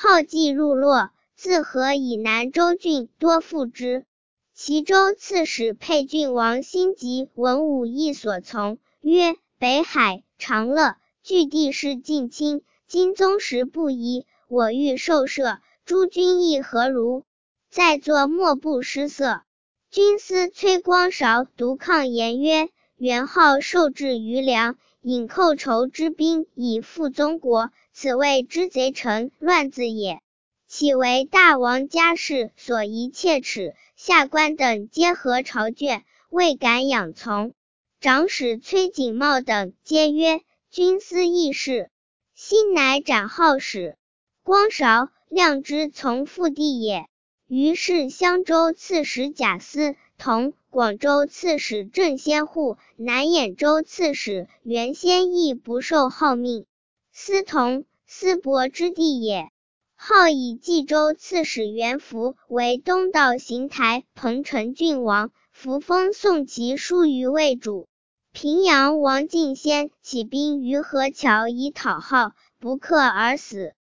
号继入洛，自河以南州郡多附之。齐州刺史沛郡王辛吉闻武义所从，曰：北海、长乐据地势近亲，今宗室不宜，我欲受赦，诸君意何如？在座莫不失色。军司崔光韶独抗言曰：元昊受制于梁，引寇仇之兵以复宗国，此谓之贼臣乱子也。岂为大王家事所宜切齿，下官等皆合朝眷，未敢仰从。长史崔景茂等皆曰：军司议事。辛乃斩号使。光韶、亮之从父弟也。于是襄州刺史贾思同、广州刺史郑先护、南兖州刺史袁先义不受号命。思同，思伯之弟也。号以冀州刺史袁福为东道行台彭城郡王，福封宋齐书于魏主。平阳王敬先起兵于河桥以讨号，不克而死。